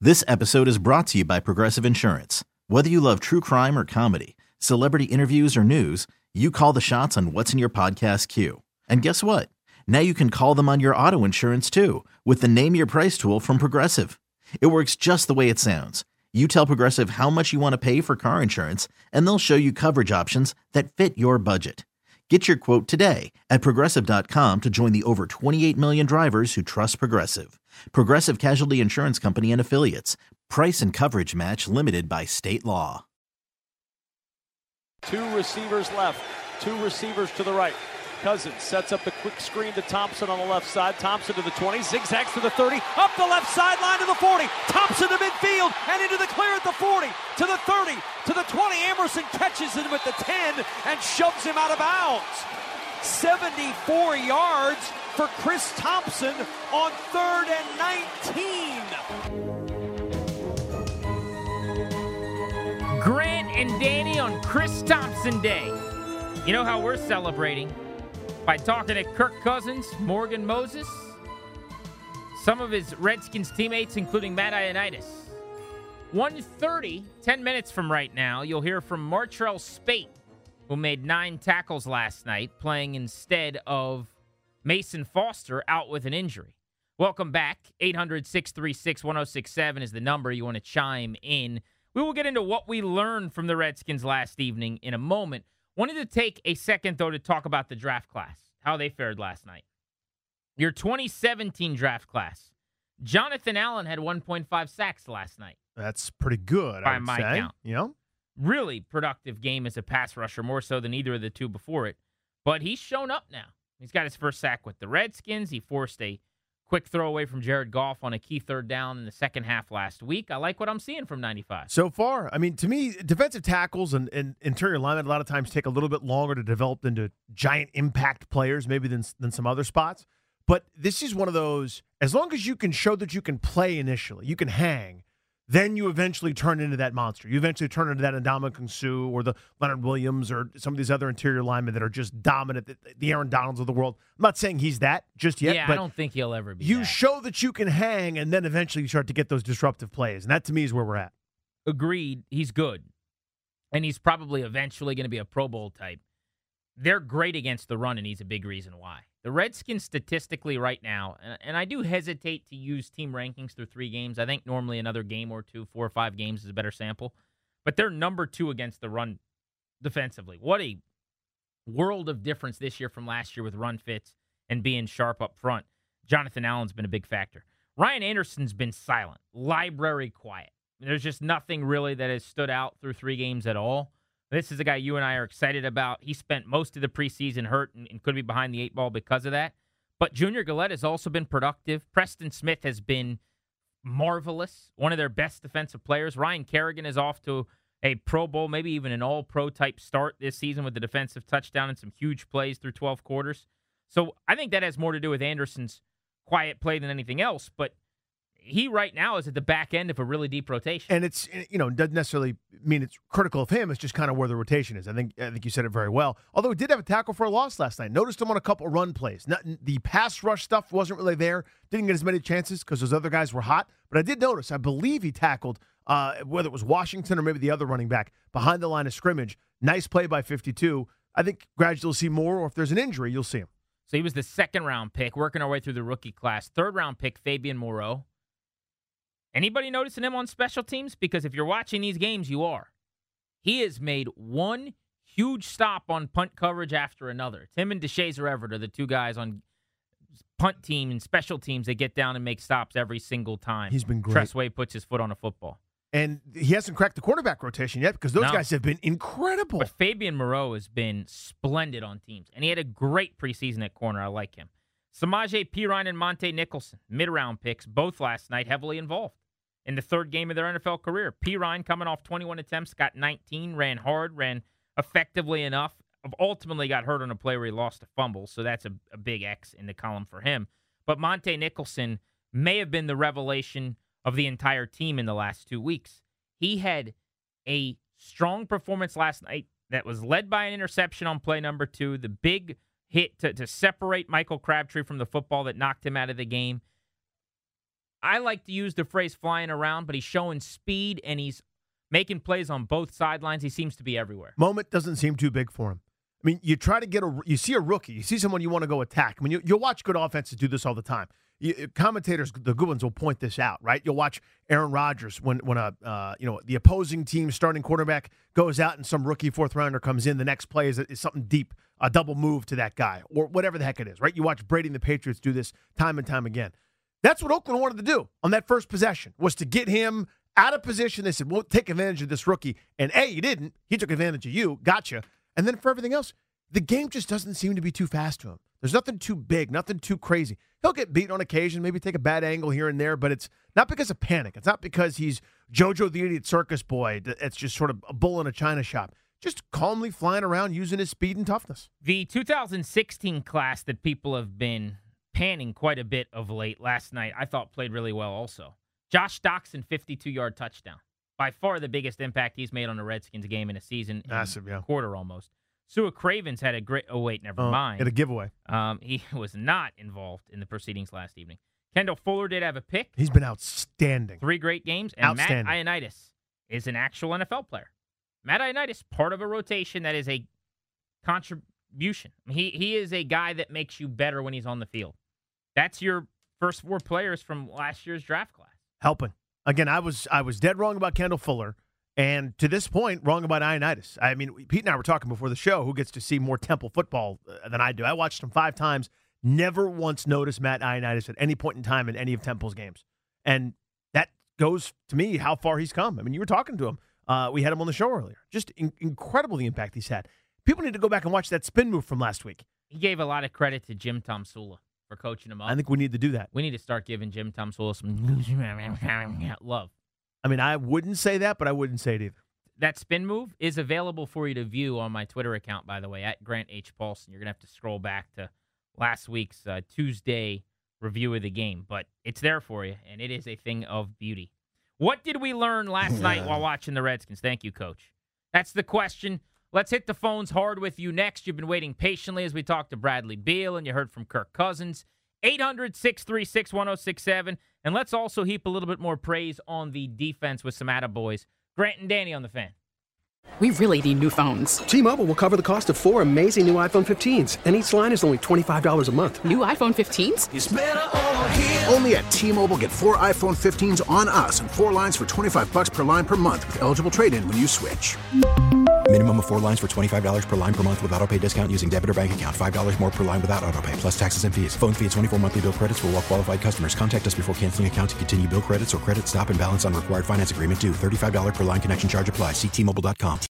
This episode is brought to you by Progressive Insurance. Whether you love true crime or comedy, celebrity interviews or news, you call the shots on what's in your podcast queue. And guess what? Now you can call them on your auto insurance too with the Name Your Price tool from Progressive. It works just the way it sounds. You tell Progressive how much you want to pay for car insurance, and they'll show you coverage options that fit your budget. Get your quote today at Progressive.com to join the over 28 million drivers who trust Progressive. Progressive Casualty Insurance Company and Affiliates. Price and coverage match limited by state law. Two receivers left, two receivers to the right. Cousins sets up the quick screen to Thompson on the left side. Thompson to the 20, zigzags to the 30, up the left sideline to the 40. Thompson to midfield and into the clear at the 40, to the 30, to the 20. Emerson catches him at the 10 and shoves him out of bounds. 74 yards for Chris Thompson on 3rd and 19. Grant and Danny on Chris Thompson Day. You know how we're celebrating? By talking to Kirk Cousins, Morgan Moses, some of his Redskins teammates, including Matt Ioannidis. 1:30, 10 minutes from right now, you'll hear from Martrell Spate, who made 9 tackles last night, playing instead of Mason Foster, out with an injury. Welcome back. 800-636-1067 is the number you want to chime in. We will get into what we learned from the Redskins last evening in a moment. Wanted to take a second, though, to talk about the draft class, how they fared last night. Your 2017 draft class. Jonathan Allen had 1.5 sacks last night. That's pretty good, by my count. Yeah. Really productive game as a pass rusher, more so than either of the two before it. But he's shown up now. He's got his first sack with the Redskins. He forced a quick throwaway from Jared Goff on a key third down in the second half last week. I like what I'm seeing from 95. So far, I mean, to me, defensive tackles and interior linemen a lot of times take a little bit longer to develop into giant impact players, maybe than some other spots. But this is one of those, as long as you can show that you can play initially, you can hang, then you eventually turn into that monster. You eventually turn into that Ndamukong Suh or the Leonard Williams or some of these other interior linemen that are just dominant, the Aaron Donalds of the world. I'm not saying he's that just yet. Yeah, but I don't think he'll ever be You that. show that you can hang, and then eventually you start to get those disruptive plays. And that, to me, is where we're at. Agreed. He's good. And he's probably eventually going to be a Pro Bowl type. They're great against the run, and he's a big reason why. The Redskins statistically right now, and I do hesitate to use team rankings through 3 games. I think normally another game or 2, 4 or 5 games is a better sample. But they're number 2 against the run defensively. What a world of difference this year from last year with run fits and being sharp up front. Jonathan Allen's been a big factor. Ryan Anderson's been silent, library quiet. There's just nothing really that has stood out through 3 games at all. This is a guy you and I are excited about. He spent most of the preseason hurt and could be behind the 8 ball because of that. But Junior Gillette has also been productive. Preston Smith has been marvelous, one of their best defensive players. Ryan Kerrigan is off to a Pro Bowl, maybe even an all-pro type start this season with the defensive touchdown and some huge plays through 12 quarters. So I think that has more to do with Anderson's quiet play than anything else. But he right now is at the back end of a really deep rotation. And it's, doesn't necessarily mean it's critical of him. It's just kind of where the rotation is. I think you said it very well. Although he did have a tackle for a loss last night. Noticed him on a couple run plays. The pass rush stuff wasn't really there. Didn't get as many chances because those other guys were hot. But I did notice, I believe he tackled, whether it was Washington or maybe the other running back, behind the line of scrimmage. Nice play by 52. I think gradually you'll see more, or if there's an injury, you'll see him. So he was the 2nd-round pick, working our way through the rookie class. 3rd-round pick, Fabian Moreau. Anybody noticing him on special teams? Because if you're watching these games, you are. He has made one huge stop on punt coverage after another. It's him and DeShazer Everett are the 2 guys on punt team and special teams that get down and make stops every single time. He's been great. Tressway puts his foot on a football. And he hasn't cracked the quarterback rotation yet because those guys have been incredible. But Fabian Moreau has been splendid on teams. And he had a great preseason at corner. I like him. Samaje Perine and Monte Nicholson, mid-round picks, both last night heavily involved in the 3rd game of their NFL career. Perine coming off 21 attempts, got 19, ran hard, ran effectively enough. Ultimately got hurt on a play where he lost a fumble, so that's a big X in the column for him. But Monte Nicholson may have been the revelation of the entire team in the last 2 weeks. He had a strong performance last night that was led by an interception on play number 2, the big hit to separate Michael Crabtree from the football that knocked him out of the game. I like to use the phrase flying around, but he's showing speed and he's making plays on both sidelines. He seems to be everywhere. Moment doesn't seem too big for him. I mean, you try to you see a rookie, you see someone you want to go attack. I mean, you'll watch good offenses do this all the time. Commentators, the good ones, will point this out, right? You'll watch Aaron Rodgers when the opposing team's starting quarterback goes out and some rookie fourth rounder comes in. The next play is something deep, a double move to that guy or whatever the heck it is, right? You watch Brady and the Patriots do this time and time again. That's what Oakland wanted to do on that first possession, was to get him out of position. They said, we'll take advantage of this rookie. And A, you didn't. He took advantage of you. Gotcha. And then for everything else, the game just doesn't seem to be too fast to him. There's nothing too big, nothing too crazy. He'll get beaten on occasion, maybe take a bad angle here and there, but it's not because of panic. It's not because he's JoJo the Idiot Circus Boy. It's just sort of a bull in a china shop. Just calmly flying around using his speed and toughness. The 2016 class that people have been panning quite a bit of late, last night, I thought played really well also. Josh Doctson, 52-yard touchdown. By far the biggest impact he's made on a Redskins game in a season. Massive, yeah. Quarter almost. Sua Cravens had a great... Oh, wait, never mind. Had a giveaway. He was not involved in the proceedings last evening. Kendall Fuller did have a pick. He's been outstanding. 3 great games. And Matt Outstanding. Ioannidis is an actual NFL player. Matt Ioannidis, part of a rotation that is a contribution. He is a guy that makes you better when he's on the field. That's your first 4 players from last year's draft class. Helping. Again, I was dead wrong about Kendall Fuller, and to this point, wrong about Ioannidis. I mean, Pete and I were talking before the show who gets to see more Temple football than I do. I watched him 5 times, never once noticed Matt Ioannidis at any point in time in any of Temple's games. And that goes, to me, how far he's come. I mean, you were talking to him. We had him on the show earlier. Just incredible the impact he's had. People need to go back and watch that spin move from last week. He gave a lot of credit to Jim Tomsula for coaching him up. I think we need to do that. We need to start giving Jim Tomsula some love. I mean, I wouldn't say that, but I wouldn't say it either. That spin move is available for you to view on my Twitter account, by the way, at Grant H. Paulson. You're going to have to scroll back to last week's Tuesday review of the game, but it's there for you, and it is a thing of beauty. What did we learn last night while watching the Redskins? Thank you, Coach. That's the question. Let's hit the phones hard with you next. You've been waiting patiently as we talked to Bradley Beal, and you heard from Kirk Cousins. 800-636-1067. And let's also heap a little bit more praise on the defense with some attaboys. Grant and Danny on the Fan. We really need new phones. T-Mobile will cover the cost of 4 amazing new iPhone 15s, and each line is only $25 a month. New iPhone 15s? It's better over here. Only at T-Mobile, get 4 iPhone 15s on us and 4 lines for $25 per line per month with eligible trade-in when you switch. Minimum of 4 lines for $25 per line per month with autopay discount using debit or bank account. $5 more per line without autopay, plus taxes and fees. Phone fee at 24 monthly bill credits for well-qualified customers. Contact us before canceling account to continue bill credits or credit stop and balance on required finance agreement due. $35 per line connection charge applies. See T-Mobile.com.